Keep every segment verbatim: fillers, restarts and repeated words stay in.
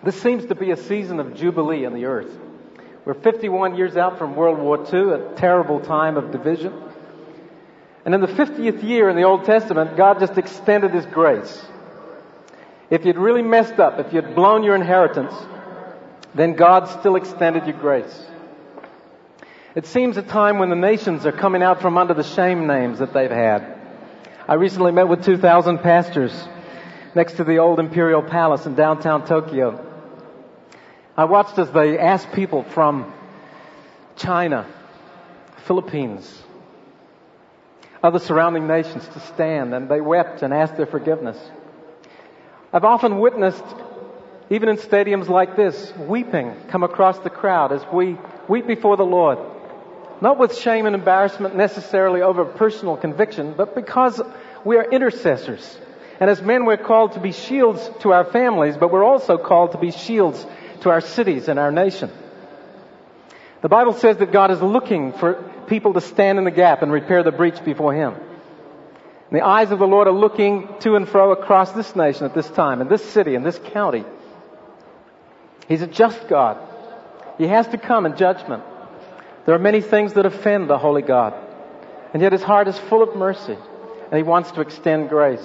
This seems to be a season of jubilee in the earth. We're fifty-one years out from World War Two, a terrible time of division. And in the fiftieth year in the Old Testament, God just extended His grace. If you'd really messed up, if you'd blown your inheritance, then God still extended you grace. It seems a time when the nations are coming out from under the shame names that they've had. I recently met with two thousand pastors next to the old Imperial Palace in downtown Tokyo. I watched as they asked people from China, Philippines, other surrounding nations to stand, and they wept and asked their forgiveness. I've often witnessed, even in stadiums like this, weeping come across the crowd as we weep before the Lord. Not with shame and embarrassment necessarily over personal conviction, but because we are intercessors. And as men, we're called to be shields to our families, but we're also called to be shields to our cities and our nation. The Bible says that God is looking for people to stand in the gap and repair the breach before Him. And the eyes of the Lord are looking to and fro across this nation at this time, in this city, in this county. He's a just God. He has to come in judgment. There are many things that offend the holy God. And yet His heart is full of mercy, and He wants to extend grace.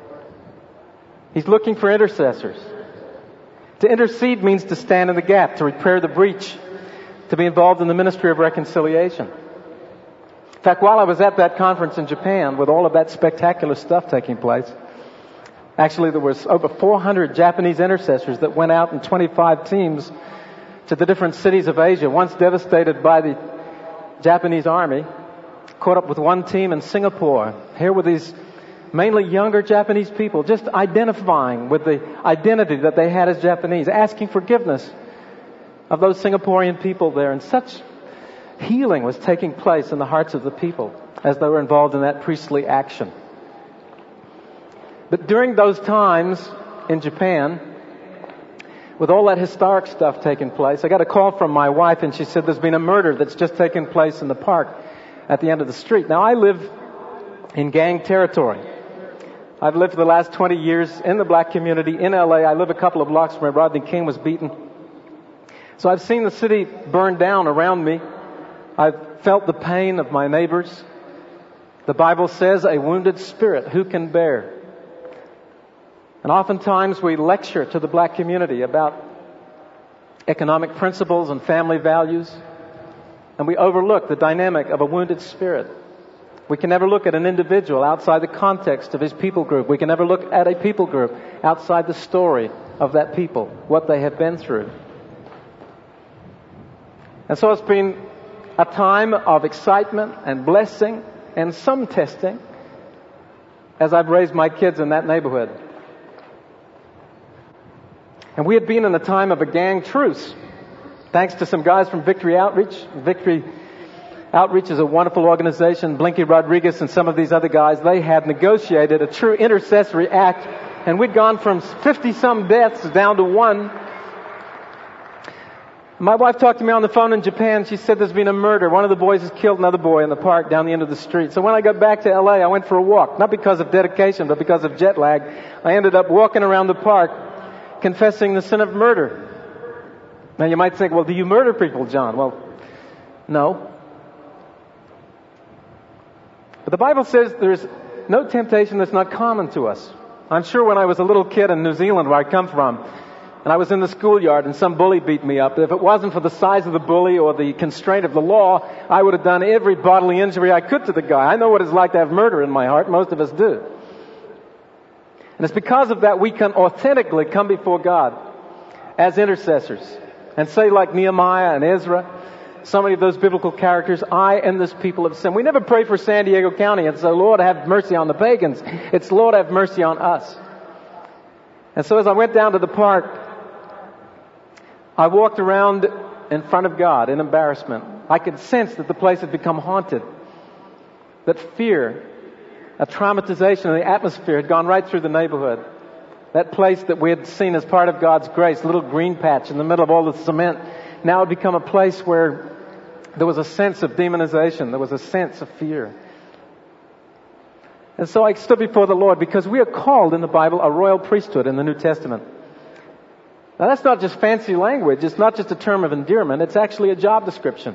He's looking for intercessors. To intercede means to stand in the gap, to repair the breach, to be involved in the ministry of reconciliation. In fact, while I was at that conference in Japan with all of that spectacular stuff taking place, actually there was over four hundred Japanese intercessors that went out in twenty-five teams to the different cities of Asia, once devastated by the Japanese army, caught up with one team in Singapore. Here were these mainly younger Japanese people, just identifying with the identity that they had as Japanese, asking forgiveness of those Singaporean people there. And such healing was taking place in the hearts of the people as they were involved in that priestly action. But during those times in Japan, with all that historic stuff taking place, I got a call from my wife, and she said there's been a murder that's just taken place in the park at the end of the street. Now, I live in gang territory. I've lived for the last twenty years in the black community in L A. I live a couple of blocks from where Rodney King was beaten. So I've seen the city burn down around me. I've felt the pain of my neighbors. The Bible says, a wounded spirit, who can bear? And oftentimes we lecture to the black community about economic principles and family values, and we overlook the dynamic of a wounded spirit. We can never look at an individual outside the context of his people group. We can never look at a people group outside the story of that people, what they have been through. And so it's been a time of excitement and blessing and some testing as I've raised my kids in that neighborhood. And we had been in a time of a gang truce, thanks to some guys from Victory Outreach. Victory Outreach is a wonderful organization. Blinky Rodriguez and some of these other guys, they had negotiated a true intercessory act, and we'd gone from fifty-some deaths down to one. My wife talked to me on the phone in Japan. She said there's been a murder. One of the boys has killed another boy in the park down the end of the street. So when I got back to L A, I went for a walk, not because of dedication, but because of jet lag. I ended up walking around the park confessing the sin of murder. Now you might think, well, do you murder people, John? Well, no. But the Bible says there's no temptation that's not common to us. I'm sure when I was a little kid in New Zealand, where I come from, and I was in the schoolyard and some bully beat me up, if it wasn't for the size of the bully or the constraint of the law, I would have done every bodily injury I could to the guy. I know what it's like to have murder in my heart. Most of us do. And it's because of that we can authentically come before God as intercessors and say, like Nehemiah and Ezra, so many of those biblical characters, I and this people have sinned. We never pray for San Diego County and say, Lord, have mercy on the pagans. It's, Lord, have mercy on us. And so as I went down to the park, I walked around in front of God in embarrassment. I could sense that the place had become haunted, that fear, a traumatization of the atmosphere had gone right through the neighborhood. That place that we had seen as part of God's grace, a little green patch in the middle of all the cement, now had become a place where there was a sense of demonization. There was a sense of fear. And so I stood before the Lord because we are called in the Bible a royal priesthood in the New Testament. Now that's not just fancy language. It's not just a term of endearment. It's actually a job description.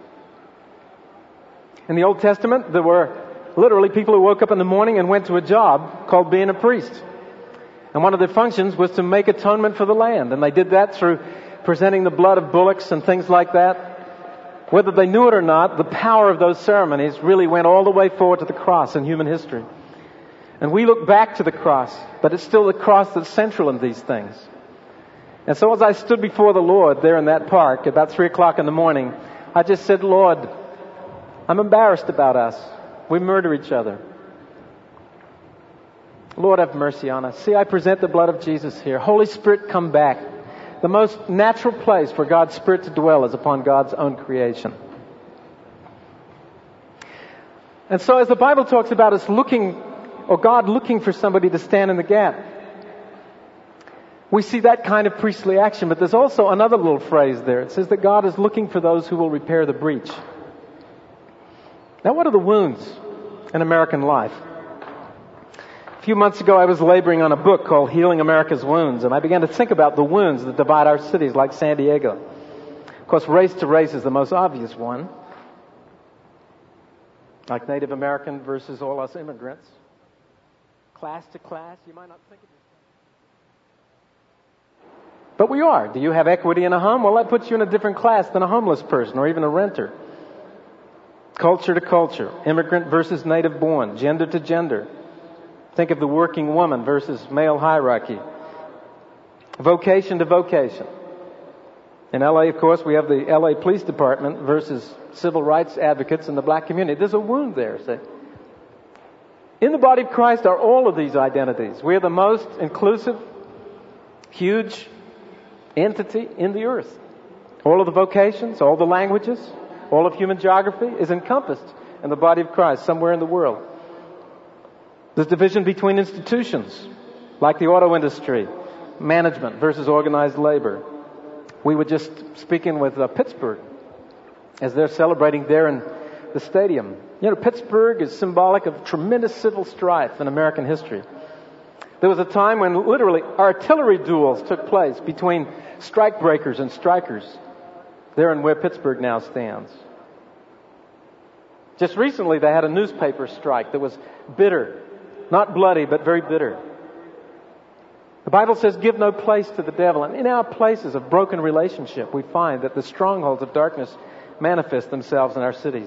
In the Old Testament, there were literally people who woke up in the morning and went to a job called being a priest. And one of their functions was to make atonement for the land. And they did that through presenting the blood of bullocks and things like that. Whether they knew it or not, the power of those ceremonies really went all the way forward to the cross in human history. And we look back to the cross, but it's still the cross that's central in these things. And so as I stood before the Lord there in that park about three o'clock in the morning, I just said, Lord, I'm embarrassed about us. We murder each other. Lord, have mercy on us. See, I present the blood of Jesus here. Holy Spirit, come back. The most natural place for God's Spirit to dwell is upon God's own creation. And so as the Bible talks about us looking, or God looking for somebody to stand in the gap, we see that kind of priestly action. But there's also another little phrase there. It says that God is looking for those who will repair the breach. Now, what are the wounds in American life? A few months ago, I was laboring on a book called Healing America's Wounds, and I began to think about the wounds that divide our cities like San Diego. Of course, race to race is the most obvious one. Like Native American versus all us immigrants. Class to class, you might not think of it. But we are. Do you have equity in a home? Well, that puts you in a different class than a homeless person or even a renter. Culture to culture, immigrant versus native born, gender to gender. Think of the working woman versus male hierarchy. Vocation to vocation. In L A, of course, we have the L A Police Department versus civil rights advocates in the black community. There's a wound there, see. In the body of Christ are all of these identities. We are the most inclusive, huge entity in the earth. All of the vocations, all the languages, all of human geography is encompassed in the body of Christ somewhere in the world. There's division between institutions, like the auto industry, management versus organized labor. We were just speaking with uh, Pittsburgh as they're celebrating there in the stadium. You know, Pittsburgh is symbolic of tremendous civil strife in American history. There was a time when literally artillery duels took place between strikebreakers and strikers there in where Pittsburgh now stands. Just recently they had a newspaper strike that was bitter. Not bloody, but very bitter. The Bible says, give no place to the devil. And in our places of broken relationship, we find that the strongholds of darkness manifest themselves in our cities.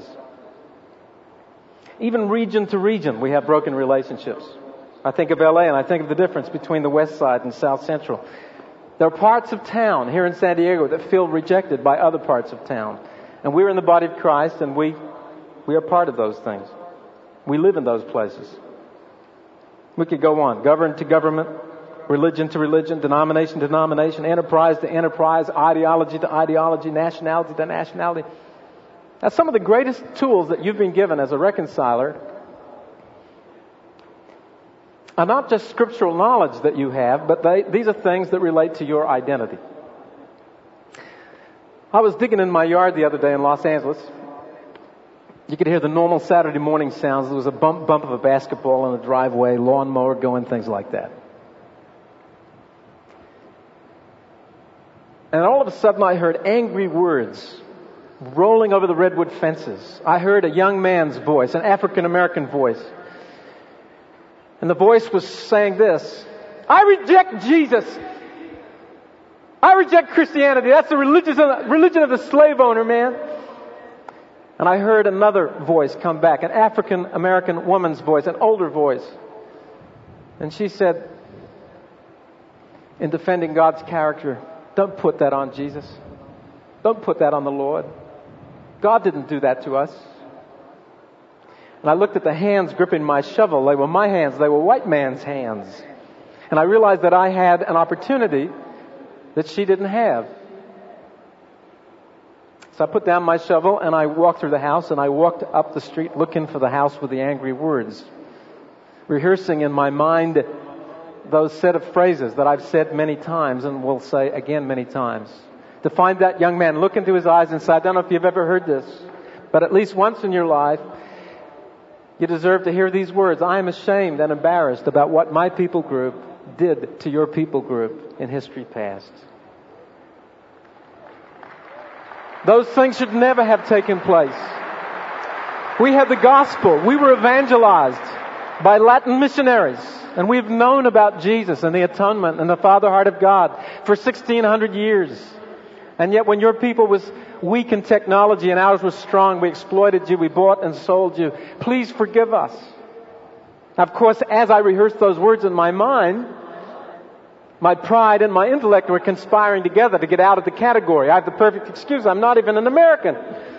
Even region to region, we have broken relationships. I think of L A and I think of the difference between the West Side and South Central. There are parts of town here in San Diego that feel rejected by other parts of town. And we're in the body of Christ and we, we are part of those things. We live in those places. We could go on. Government to government, religion to religion, denomination to denomination, enterprise to enterprise, ideology to ideology, nationality to nationality. Now, some of the greatest tools that you've been given as a reconciler are not just scriptural knowledge that you have, but they, these are things that relate to your identity. I was digging in my yard the other day in Los Angeles. You could hear the normal Saturday morning sounds. There was a bump, bump of a basketball in the driveway, lawnmower going, things like that. And all of a sudden I heard angry words rolling over the redwood fences. I heard a young man's voice, an African-American voice. And the voice was saying this: I reject Jesus. I reject Christianity. That's the religion of, religion of the slave owner, man. And I heard another voice come back, an African-American woman's voice, an older voice. And she said, in defending God's character, don't put that on Jesus. Don't put that on the Lord. God didn't do that to us. And I looked at the hands gripping my shovel. They were my hands. They were white man's hands. And I realized that I had an opportunity that she didn't have. So I put down my shovel and I walked through the house and I walked up the street looking for the house with the angry words, rehearsing in my mind those set of phrases that I've said many times and will say again many times. To find that young man, look into his eyes and say, I don't know if you've ever heard this, but at least once in your life, you deserve to hear these words. I am ashamed and embarrassed about what my people group did to your people group in history past. Those things should never have taken place. We had the gospel. We were evangelized by Latin missionaries. And we've known about Jesus and the atonement and the Father heart of God for sixteen hundred years. And yet when your people was weak in technology and ours was strong, we exploited you, we bought and sold you. Please forgive us. Of course, as I rehearsed those words in my mind, my pride and my intellect were conspiring together to get out of the category. I have the perfect excuse. I'm not even an American.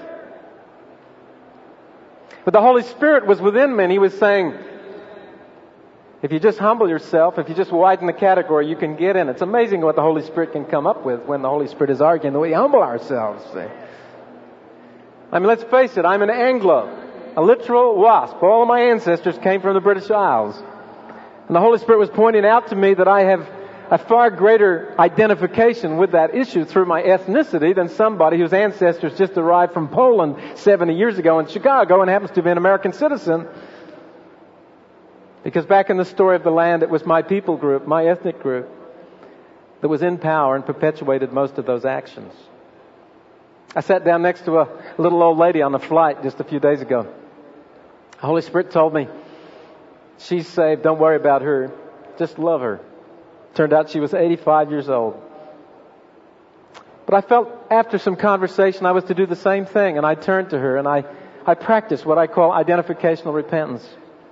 But the Holy Spirit was within me, and He was saying, if you just humble yourself, if you just widen the category, you can get in. It's amazing what the Holy Spirit can come up with when the Holy Spirit is arguing the way we humble ourselves. See? I mean, let's face it, I'm an Anglo, a literal wasp. All of my ancestors came from the British Isles. And the Holy Spirit was pointing out to me that I have a far greater identification with that issue through my ethnicity than somebody whose ancestors just arrived from Poland seventy years ago in Chicago and happens to be an American citizen. Because back in the story of the land, it was my people group, my ethnic group, that was in power and perpetuated most of those actions. I sat down next to a little old lady on the flight just a few days ago. The Holy Spirit told me, she's saved, don't worry about her, just love her. Turned out she was eighty-five years old. But I felt after some conversation I was to do the same thing, and I turned to her and I, I practiced what I call identificational repentance.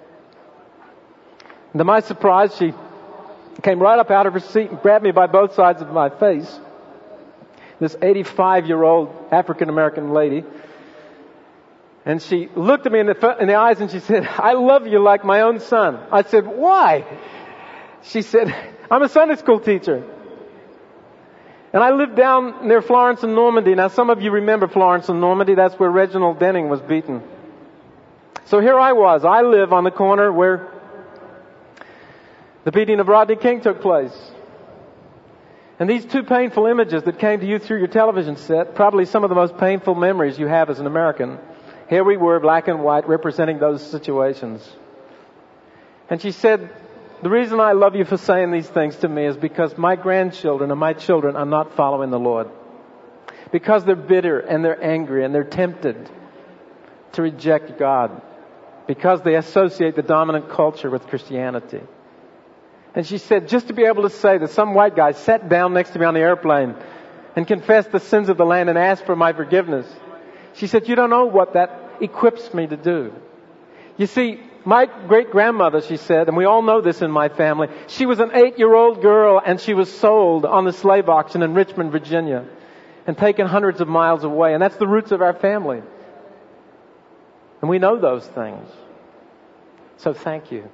And to my surprise, she came right up out of her seat and grabbed me by both sides of my face. This eighty-five-year-old African-American lady. And she looked at me in the, in the eyes and she said, I love you like my own son. I said, why? She said, I'm a Sunday school teacher. And I lived down near Florence and Normandy. Now, some of you remember Florence and Normandy. That's where Reginald Denning was beaten. So here I was. I live on the corner where the beating of Rodney King took place. And these two painful images that came to you through your television set, probably some of the most painful memories you have as an American. Here we were, black and white, representing those situations. And she said, the reason I love you for saying these things to me is because my grandchildren and my children are not following the Lord. Because they're bitter and they're angry and they're tempted to reject God. Because they associate the dominant culture with Christianity. And she said, just to be able to say that some white guy sat down next to me on the airplane and confessed the sins of the land and asked for my forgiveness. She said, you don't know what that equips me to do. You see, my great-grandmother, she said, and we all know this in my family, she was an eight-year-old girl and she was sold on the slave auction in Richmond, Virginia, and taken hundreds of miles away. And that's the roots of our family. And we know those things. So thank you.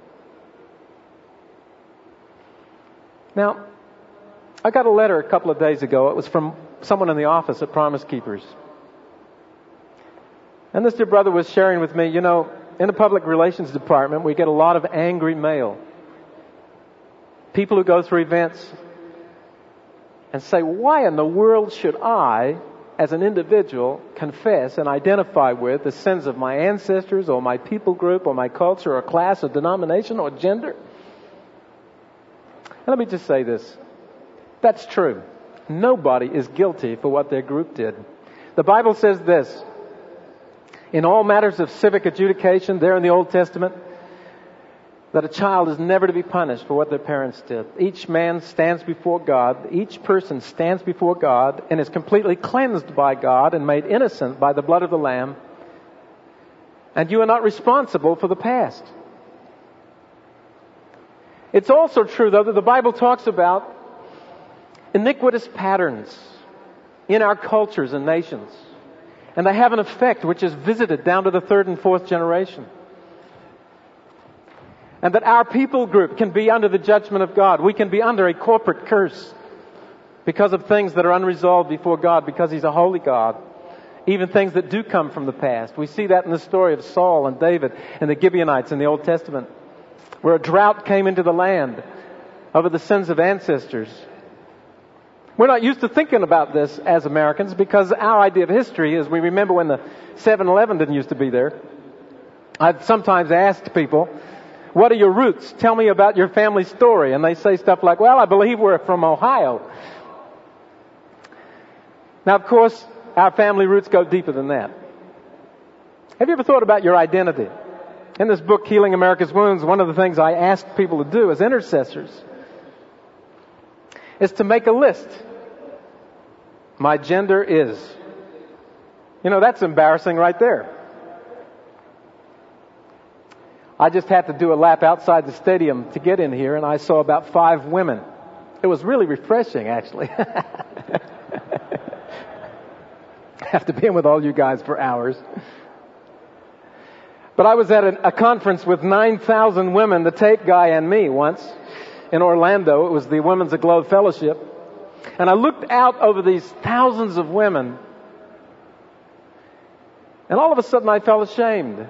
Now, I got a letter a couple of days ago. It was from someone in the office at Promise Keepers. And this dear brother was sharing with me, you know, in the public relations department, we get a lot of angry mail. People who go through events and say, why in the world should I, as an individual, confess and identify with the sins of my ancestors or my people group or my culture or class or denomination or gender? And let me just say this. That's true. Nobody is guilty for what their group did. The Bible says this. In all matters of civic adjudication, there in the Old Testament, that a child is never to be punished for what their parents did. Each man stands before God, each person stands before God and is completely cleansed by God and made innocent by the blood of the Lamb. And you are not responsible for the past. It's also true, though, that the Bible talks about iniquitous patterns in our cultures and nations. And they have an effect which is visited down to the third and fourth generation. And that our people group can be under the judgment of God. We can be under a corporate curse because of things that are unresolved before God, because He's a holy God. Even things that do come from the past. We see that in the story of Saul and David and the Gibeonites in the Old Testament, where a drought came into the land over the sins of ancestors. We're not used to thinking about this as Americans because our idea of history is we remember when the seven eleven didn't used to be there. I've sometimes asked people, what are your roots? Tell me about your family story. And they say stuff like, well, I believe we're from Ohio. Now, of course, Our family roots go deeper than that. Have you ever thought about your identity? In this book, Healing America's Wounds, one of the things I ask people to do as intercessors is to make a list. My gender is. You know, that's embarrassing right there. I just had to do a lap outside the stadium to get in here, and I saw about five women. It was really refreshing, actually. After being with all you guys for hours. But I was at a, a conference with nine thousand women, the tape guy and me once, in Orlando. It was the Women's Aglow Fellowship. And I looked out over these thousands of women, and all of a sudden I felt ashamed.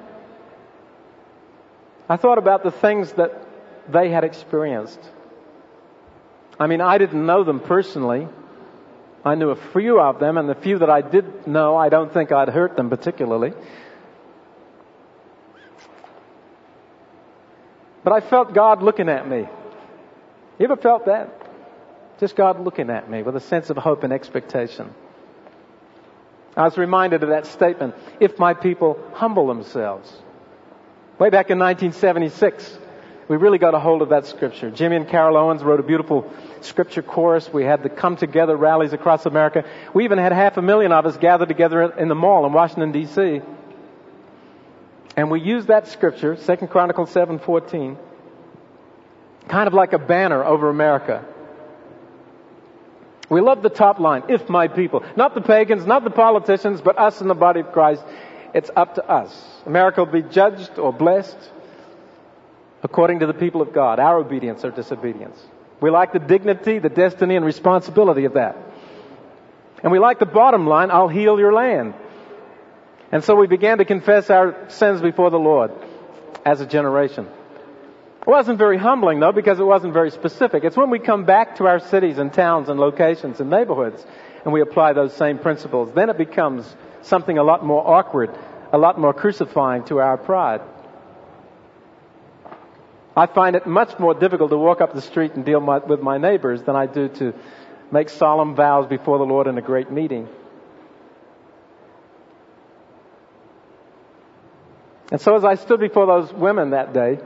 I thought about the things that they had experienced. I mean, I didn't know them personally. I knew a few of them, and the few that I did know, I don't think I'd hurt them particularly. But I felt God looking at me. You ever felt that? Just God looking at me with a sense of hope and expectation. I was reminded of that statement, if my people humble themselves. Way back in nineteen seventy-six, we really got a hold of that scripture. Jimmy and Carol Owens wrote a beautiful scripture chorus. We had the Come Together rallies across America. We even had half a million of us gathered together in the mall in Washington, D C And we used that scripture, Second Chronicles seven fourteen, kind of like a banner over America. We love the top line, if my people. Not the pagans, not the politicians, but us in the body of Christ. It's up to us. America will be judged or blessed according to the people of God, our obedience or disobedience. We like the dignity, the destiny, and responsibility of that. And we like the bottom line, I'll heal your land. And so we began to confess our sins before the Lord as a generation. It wasn't very humbling, though, because it wasn't very specific. It's when we come back to our cities and towns and locations and neighborhoods and we apply those same principles, then it becomes something a lot more awkward, a lot more crucifying to our pride. I find it much more difficult to walk up the street and deal my, with my neighbors than I do to make solemn vows before the Lord in a great meeting. And so as I stood before those women that day,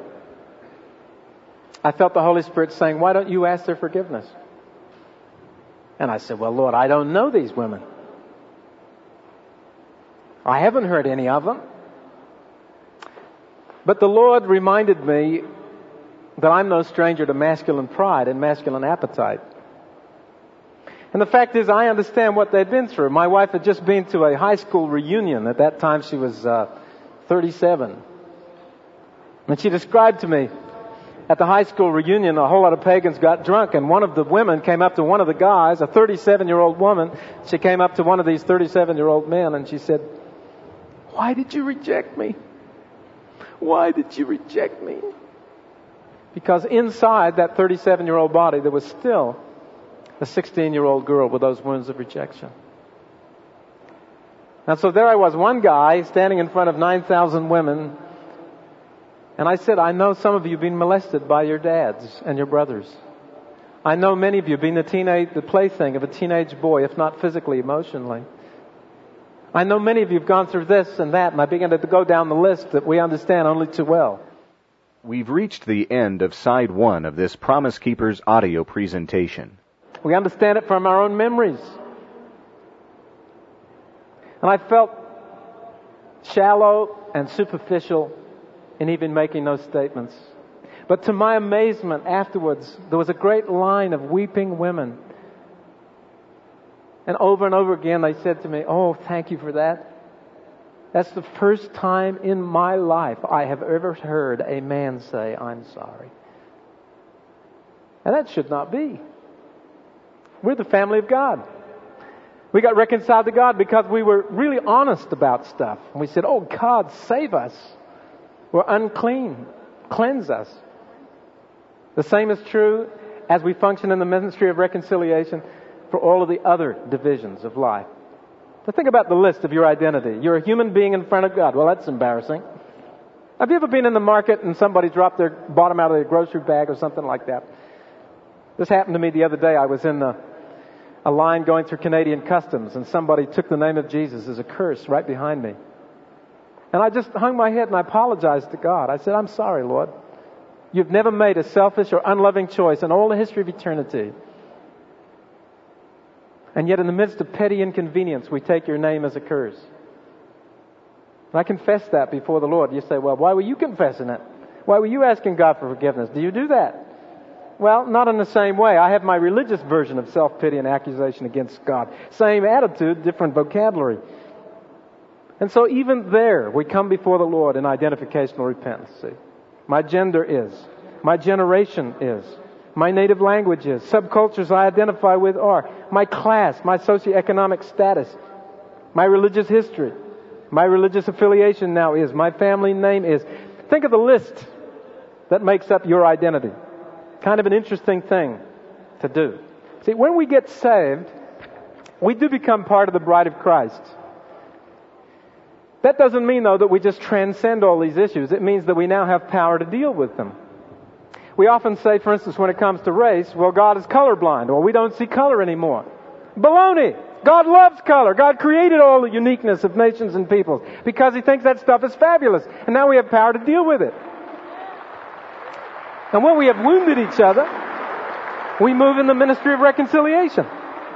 I felt the Holy Spirit saying, why don't you ask their forgiveness? And I said, well, Lord, I don't know these women. I haven't heard any of them. But the Lord reminded me that I'm no stranger to masculine pride and masculine appetite. And the fact is, I understand what they'd been through. My wife had just been to a high school reunion. At that time, she was uh, thirty-seven. And she described to me, at the high school reunion, a whole lot of pagans got drunk, and one of the women came up to one of the guys, a thirty-seven-year-old woman. She came up to one of these thirty-seven-year-old men, and she said, why did you reject me? Why did you reject me? Because inside that thirty-seven-year-old body, there was still a sixteen-year-old girl with those wounds of rejection. And so there I was, one guy standing in front of nine thousand women, and I said, I know some of you have been molested by your dads and your brothers. I know many of you have been the teenage, the plaything of a teenage boy, if not physically, emotionally. I know many of you have gone through this and that, and I began to go down the list that we understand only too well. We've reached the end of side one of this Promise Keepers audio presentation. We understand it from our own memories. And I felt shallow and superficial in even making those statements. But to my amazement, afterwards, there was a great line of weeping women. And over and over again, they said to me, oh, thank you for that. That's the first time in my life I have ever heard a man say, I'm sorry. And that should not be. We're the family of God. We got reconciled to God because we were really honest about stuff. And we said, oh, God, save us. We're unclean. Cleanse us. The same is true as we function in the ministry of reconciliation for all of the other divisions of life. So think about the list of your identity. You're a human being in front of God. Well, that's embarrassing. Have you ever been in the market and somebody dropped their bottom out of their grocery bag or something like that? This happened to me the other day. I was in the a line going through Canadian customs, and somebody took the name of Jesus as a curse right behind me. And I just hung my head and I apologized to God. I said, I'm sorry, Lord. You've never made a selfish or unloving choice in all the history of eternity. And yet in the midst of petty inconvenience, we take your name as a curse. And I confess that before the Lord. You say, well, why were you confessing it? Why were you asking God for forgiveness? Do you do that? Well, not in the same way. I have my religious version of self-pity and accusation against God. Same attitude, different vocabulary. And so even there, we come before the Lord in identificational repentance. See? My gender is. My generation is. My native language is. Subcultures I identify with are. My class, my socioeconomic status, my religious history, my religious affiliation now is. My family name is. Think of the list that makes up your identity. Kind of an interesting thing to do. See, when we get saved, we do become part of the bride of Christ. That doesn't mean, though, that we just transcend all these issues. It means that we now have power to deal with them. We often say, for instance, when it comes to race, well, God is colorblind, or we don't see color anymore. Baloney! God loves color. God created all the uniqueness of nations and peoples because He thinks that stuff is fabulous. And now we have power to deal with it. And when we have wounded each other, we move in the ministry of reconciliation.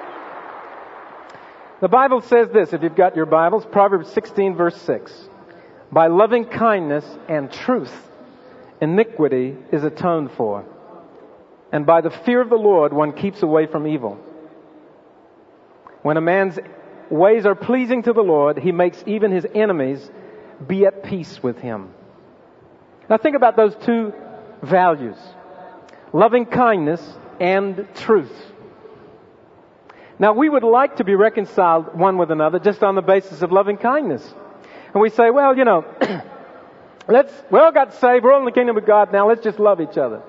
The Bible says this, if you've got your Bibles, Proverbs sixteen, verse six. By loving kindness and truth, iniquity is atoned for. And by the fear of the Lord, one keeps away from evil. When a man's ways are pleasing to the Lord, He makes even his enemies be at peace with him. Now think about those two values. Loving kindness and truth. Now we would like to be reconciled one with another just on the basis of loving kindness. And we say, well, you know, let's, we all got saved, we're all in the kingdom of God now, let's just love each other.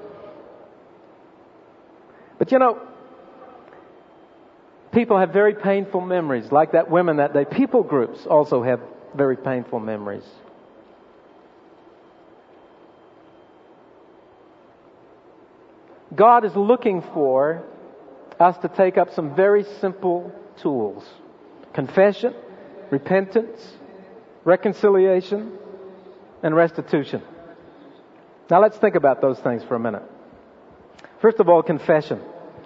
But you know, people have very painful memories, like that women that day. People groups also have very painful memories. God is looking for us to take up some very simple tools. Confession, repentance, reconciliation, and restitution. Now let's think about those things for a minute. First of all, confession.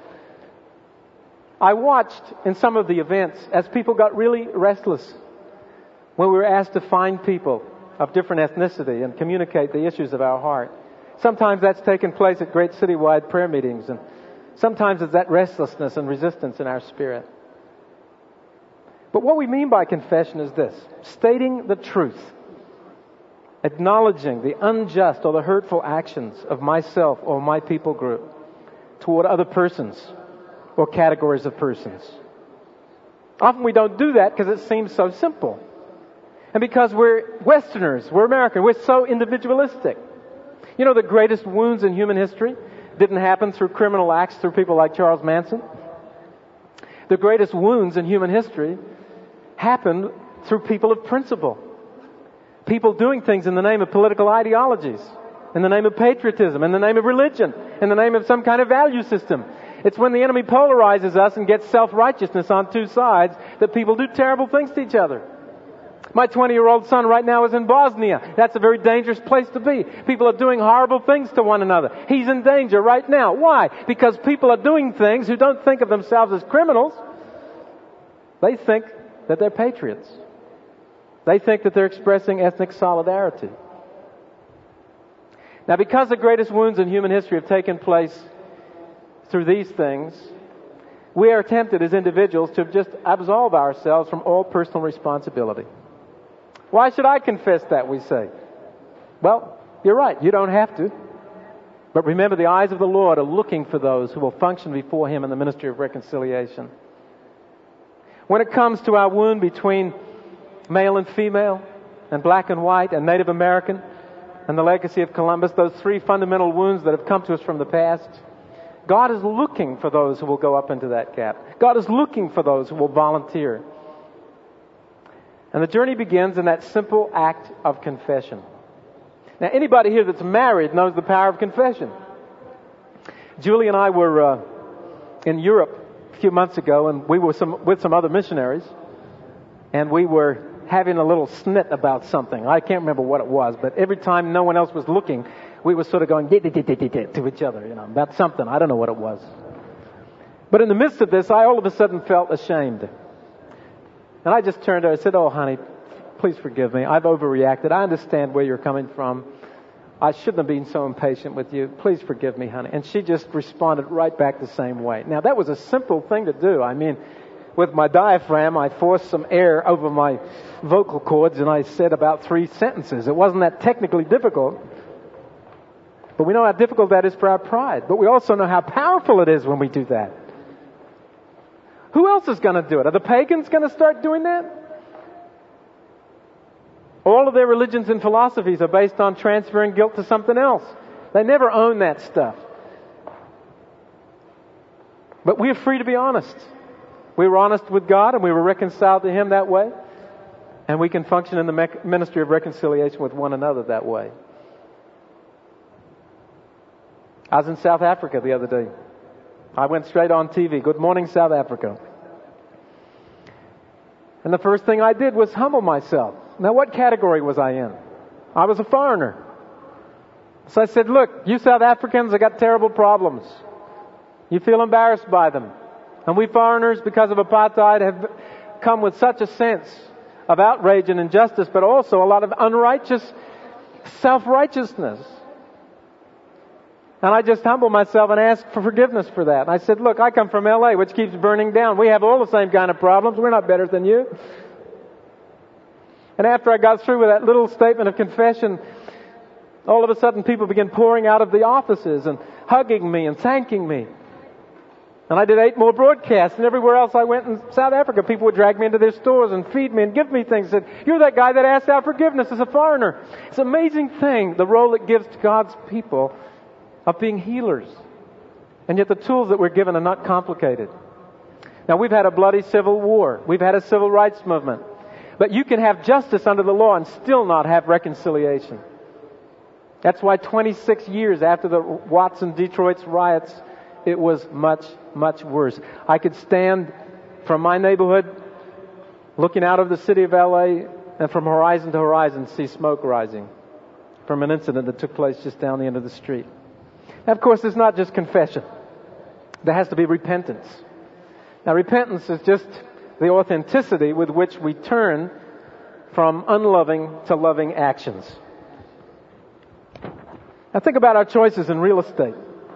I watched in some of the events as people got really restless when we were asked to find people of different ethnicity and communicate the issues of our heart. Sometimes that's taken place at great citywide prayer meetings, and sometimes it's that restlessness and resistance in our spirit. But what we mean by confession is this: stating the truth, acknowledging the unjust or the hurtful actions of myself or my people group toward other persons or categories of persons. Often we don't do that because it seems so simple. And because we're Westerners, we're American, we're so individualistic. You know, the greatest wounds in human history didn't happen through criminal acts through people like Charles Manson. The greatest wounds in human history happened through people of principle. People doing things in the name of political ideologies, in the name of patriotism, in the name of religion, in the name of some kind of value system. It's when the enemy polarizes us and gets self-righteousness on two sides that people do terrible things to each other. My twenty-year-old son right now is in Bosnia. That's a very dangerous place to be. People are doing horrible things to one another. He's in danger right now. Why? Because people are doing things who don't think of themselves as criminals. They think that they're patriots. They think that they're expressing ethnic solidarity. Now, because the greatest wounds in human history have taken place through these things, we are tempted as individuals to just absolve ourselves from all personal responsibility. Why should I confess that, we say? Well, you're right, you don't have to. But remember, the eyes of the Lord are looking for those who will function before Him in the ministry of reconciliation. When it comes to our wound between male and female, and black and white, and Native American, and the legacy of Columbus, those three fundamental wounds that have come to us from the past, God is looking for those who will go up into that gap. God is looking for those who will volunteer. And the journey begins in that simple act of confession. Now, anybody here that's married knows the power of confession. Julie and I were uh, in Europe a few months ago, and we were some, with some other missionaries, and we were having a little snit about something. I can't remember what it was, but every time no one else was looking, we were sort of going to each other, you know, about something. I don't know what it was. But in the midst of this, I all of a sudden felt ashamed. And I just turned to her and said, "Oh, honey, please forgive me. I've overreacted. I understand where you're coming from. I shouldn't have been so impatient with you. Please forgive me, honey." And she just responded right back the same way. Now, that was a simple thing to do. I mean, with my diaphragm, I forced some air over my vocal cords and I said about three sentences. It wasn't that technically difficult. But we know how difficult that is for our pride. But we also know how powerful it is when we do that. Who else is going to do it? Are the pagans going to start doing that? All of their religions and philosophies are based on transferring guilt to something else. They never own that stuff. But we're free to be honest. We were honest with God and we were reconciled to Him that way. And we can function in the ministry of reconciliation with one another that way. I was in South Africa the other day. I went straight on T V. Good morning, South Africa. And the first thing I did was humble myself. Now, what category was I in? I was a foreigner. So I said, "Look, you South Africans have got terrible problems. You feel embarrassed by them. And we foreigners, because of apartheid, have come with such a sense of outrage and injustice, but also a lot of unrighteous self-righteousness." And I just humbled myself and asked for forgiveness for that. And I said, "Look, I come from L A, which keeps burning down. We have all the same kind of problems. We're not better than you." And after I got through with that little statement of confession, all of a sudden people began pouring out of the offices and hugging me and thanking me. And I did eight more broadcasts, and everywhere else I went in South Africa, people would drag me into their stores and feed me and give me things. Said, "You're that guy that asked our forgiveness as a foreigner." It's an amazing thing, the role it gives to God's people of being healers. And yet the tools that we're given are not complicated. Now, we've had a bloody civil war. We've had a civil rights movement. But you can have justice under the law and still not have reconciliation. That's why twenty-six years after the Watts and Detroit's riots, it was much, much worse. I could stand from my neighborhood, looking out of the city of L A, and from horizon to horizon see smoke rising from an incident that took place just down the end of the street. Now, of course, it's not just confession. There has to be repentance. Now, repentance is just the authenticity with which we turn from unloving to loving actions. Now, think about our choices in real estate.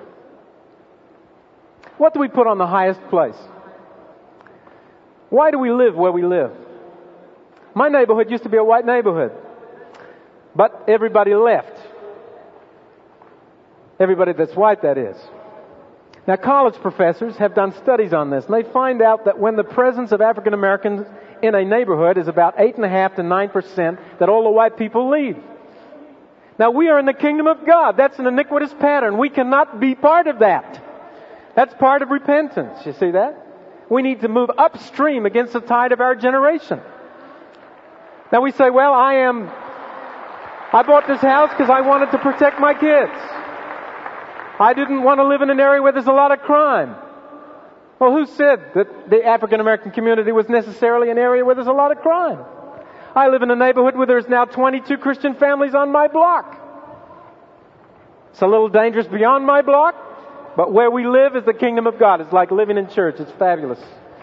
What do we put on the highest place? Why do we live where we live? My neighborhood used to be a white neighborhood, but everybody left. Everybody that's white, that is. Now, college professors have done studies on this, and they find out that when the presence of African Americans in a neighborhood is about eight point five to nine percent, that all the white people leave. Now, we are in the kingdom of God. That's an iniquitous pattern. We cannot be part of that. That's part of repentance. You see that? We need to move upstream against the tide of our generation. Now, we say, "Well, I am, I bought this house because I wanted to protect my kids. I didn't want to live in an area where there's a lot of crime." Well, who said that the African American community was necessarily an area where there's a lot of crime? I live in a neighborhood where there's now twenty-two Christian families on my block. It's a little dangerous beyond my block, but where we live is the kingdom of God. It's like living in church. It's fabulous.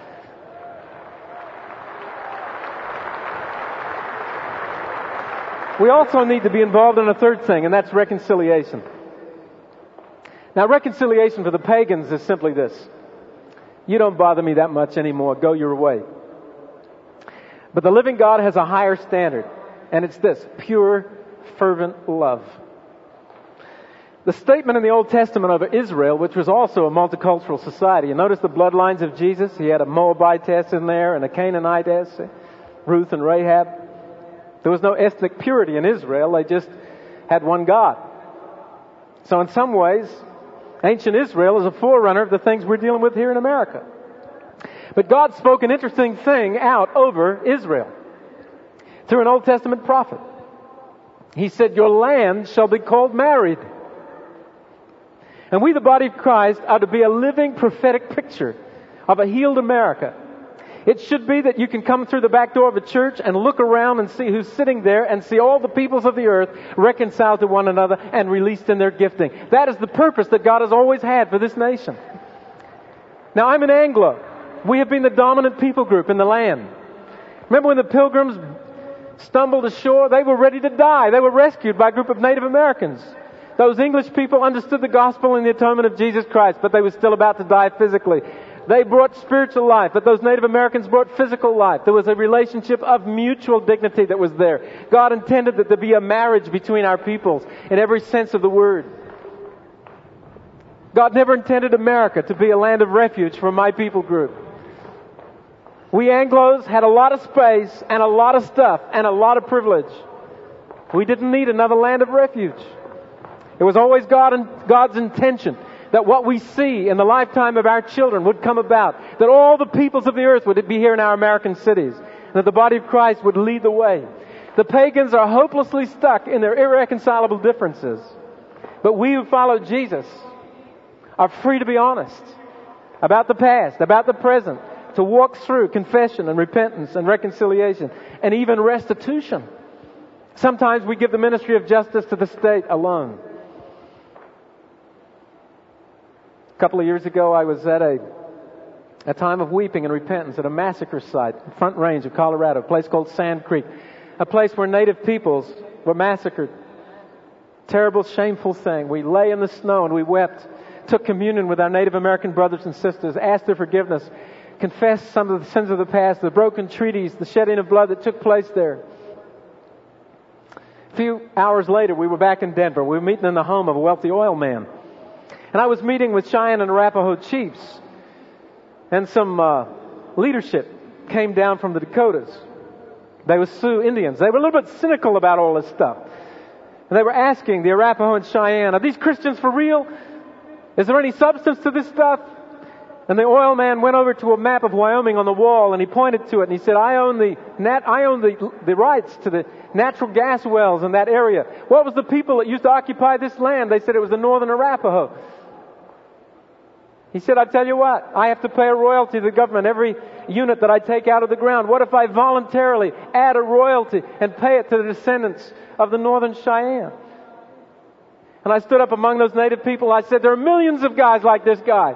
We also need to be involved in a third thing, and that's reconciliation. Now, reconciliation for the pagans is simply this: "You don't bother me that much anymore. Go your way." But the living God has a higher standard, and it's this: pure, fervent love. The statement in the Old Testament of Israel, which was also a multicultural society, you notice the bloodlines of Jesus? He had a Moabitess in there and a Canaanitess, Ruth and Rahab. There was no ethnic purity in Israel. They just had one God. So in some ways, ancient Israel is a forerunner of the things we're dealing with here in America. But God spoke an interesting thing out over Israel through an Old Testament prophet. He said, "Your land shall be called married." And we, the body of Christ, are to be a living prophetic picture of a healed America. It should be that you can come through the back door of a church and look around and see who's sitting there and see all the peoples of the earth reconciled to one another and released in their gifting. That is the purpose that God has always had for this nation. Now, I'm an Anglo. We have been the dominant people group in the land. Remember when the Pilgrims stumbled ashore? They were ready to die. They were rescued by a group of Native Americans. Those English people understood the gospel and the atonement of Jesus Christ, but they were still about to die physically. They brought spiritual life, but those Native Americans brought physical life. There was a relationship of mutual dignity that was there. God intended that there be a marriage between our peoples in every sense of the word. God never intended America to be a land of refuge for my people group. We Anglos had a lot of space and a lot of stuff and a lot of privilege. We didn't need another land of refuge. It was always God and God's intention that what we see in the lifetime of our children would come about, that all the peoples of the earth would be here in our American cities, and that the body of Christ would lead the way. The pagans are hopelessly stuck in their irreconcilable differences, but we who follow Jesus are free to be honest about the past, about the present, to walk through confession and repentance and reconciliation and even restitution. Sometimes we give the ministry of justice to the state alone. A couple of years ago, I was at a, a time of weeping and repentance at a massacre site, Front Range of Colorado, a place called Sand Creek, a place where native peoples were massacred. Terrible, shameful thing. We lay in the snow and we wept, took communion with our Native American brothers and sisters, asked their forgiveness, confessed some of the sins of the past, the broken treaties, the shedding of blood that took place there. A few hours later, we were back in Denver. We were meeting in the home of a wealthy oil man. And I was meeting with Cheyenne and Arapaho chiefs. And some uh, leadership came down from the Dakotas. They were Sioux Indians. They were a little bit cynical about all this stuff. And they were asking the Arapaho and Cheyenne, are these Christians for real? Is there any substance to this stuff? And the oil man went over to a map of Wyoming on the wall and he pointed to it and he said, I own the nat- I own the, the rights to the natural gas wells in that area. What was the people that used to occupy this land? They said it was the Northern Arapaho. He said, I tell you what, I have to pay a royalty to the government every unit that I take out of the ground. What if I voluntarily add a royalty and pay it to the descendants of the Northern Cheyenne? And I stood up among those native people. I said, there are millions of guys like this guy.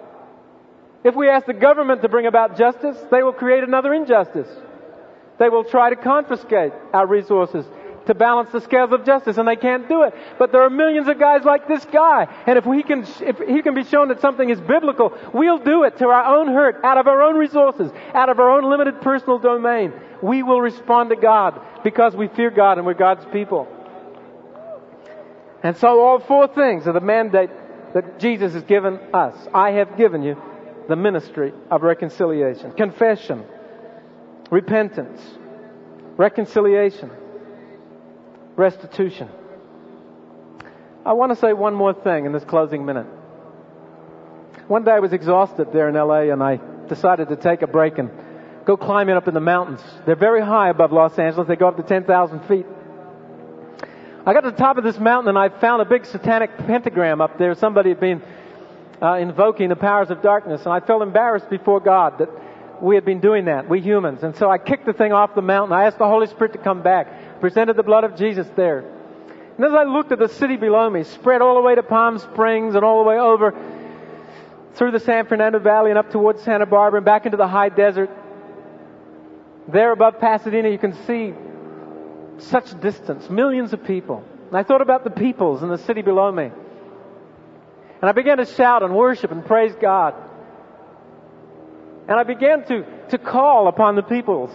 If we ask the government to bring about justice, they will create another injustice. They will try to confiscate our resources to balance the scales of justice, and they can't do it. But there are millions of guys like this guy, and if we can, if he can be shown that something is biblical, we'll do it to our own hurt, out of our own resources, out of our own limited personal domain. We will respond to God because we fear God and we're God's people. And so all four things are the mandate that Jesus has given us. I have given you the ministry of reconciliation, confession, repentance, reconciliation, restitution. I want to say one more thing in this closing minute. One day I was exhausted there in L A and I decided to take a break and go climbing up in the mountains. They're very high above Los Angeles. They go up to ten thousand feet. I got to the top of this mountain and I found a big satanic pentagram up there. Somebody had been uh, invoking the powers of darkness, and I felt embarrassed before God that we had been doing that, we humans. And so I kicked the thing off the mountain. I asked the Holy Spirit to come back, presented the blood of Jesus there. And as I looked at the city below me, spread all the way to Palm Springs and all the way over through the San Fernando Valley and up towards Santa Barbara and back into the high desert, there above Pasadena you can see such distance, millions of people. And I thought about the peoples in the city below me. And I began to shout and worship and praise God. And I began to, to call upon the peoples.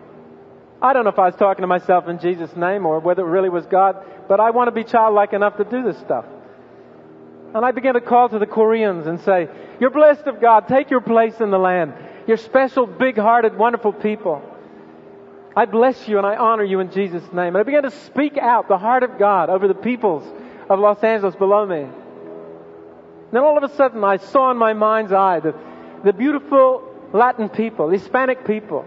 I don't know if I was talking to myself in Jesus' name or whether it really was God, but I want to be childlike enough to do this stuff. And I began to call to the Koreans and say, you're blessed of God. Take your place in the land. You're special, big-hearted, wonderful people. I bless you and I honor you in Jesus' name. And I began to speak out the heart of God over the peoples of Los Angeles below me. And then all of a sudden I saw in my mind's eye the, the beautiful Latin people, Hispanic people.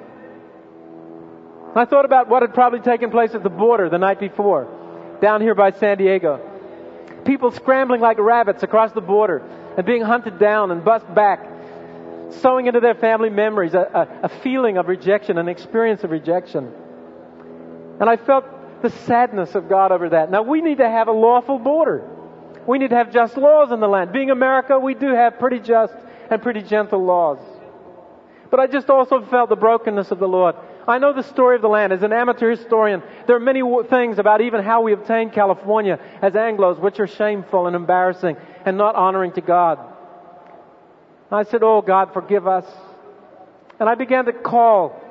And I thought about what had probably taken place at the border the night before, down here by San Diego. People scrambling like rabbits across the border and being hunted down and bussed back sowing into their family memories a, a, a feeling of rejection, an experience of rejection. And I felt the sadness of God over that. Now, we need to have a lawful border. We need to have just laws in the land. Being America, we do have pretty just and pretty gentle laws. But I just also felt the brokenness of the Lord. I know the story of the land. As an amateur historian, there are many things about even how we obtained California as Anglos which are shameful and embarrassing and not honoring to God. I said, oh, God, forgive us. And I began to call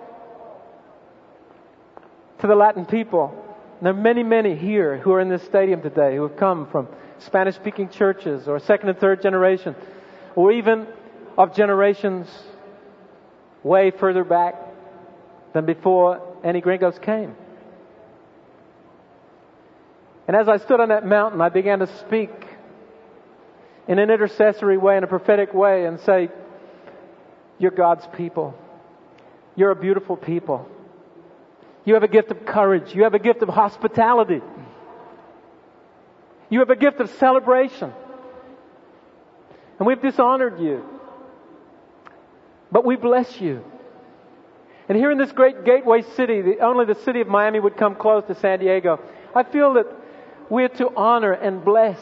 to the Latin people. And there are many, many here who are in this stadium today who have come from Spanish-speaking churches or second and third generation, or even of generations way further back than before any gringos came. And as I stood on that mountain, I began to speak in an intercessory way, in a prophetic way, and say, you're God's people. You're a beautiful people. You have a gift of courage. You have a gift of hospitality. You have a gift of celebration. And we've dishonored you. But we bless you. And here in this great gateway city, the, only the city of Miami would come close to San Diego. I feel that we're to honor and bless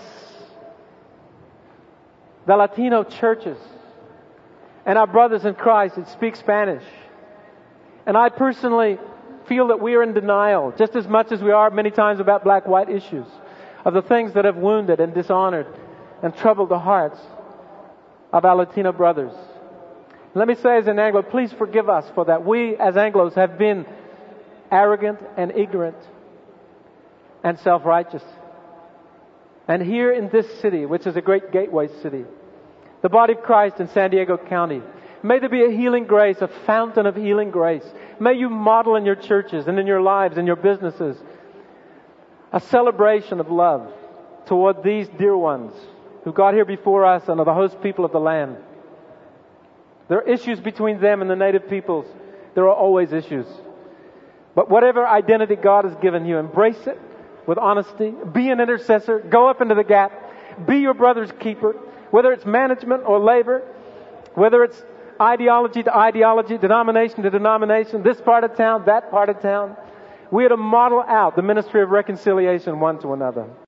the Latino churches and our brothers in Christ that speak Spanish. And I personally feel that we are in denial, just as much as we are many times about black-white issues, of the things that have wounded and dishonored and troubled the hearts of our Latino brothers. Let me say as an Anglo, please forgive us for that. We as Anglos have been arrogant and ignorant and self-righteous. And here in this city, which is a great gateway city, the body of Christ in San Diego County, may there be a healing grace, a fountain of healing grace. May you model in your churches and in your lives and your businesses a celebration of love toward these dear ones who got here before us and are the host people of the land. There are issues between them and the native peoples. There are always issues. But whatever identity God has given you, embrace it with honesty. Be an intercessor. Go up into the gap. Be your brother's keeper. Whether it's management or labor, whether it's ideology to ideology, denomination to denomination, this part of town, that part of town, we are to model out the ministry of reconciliation one to another.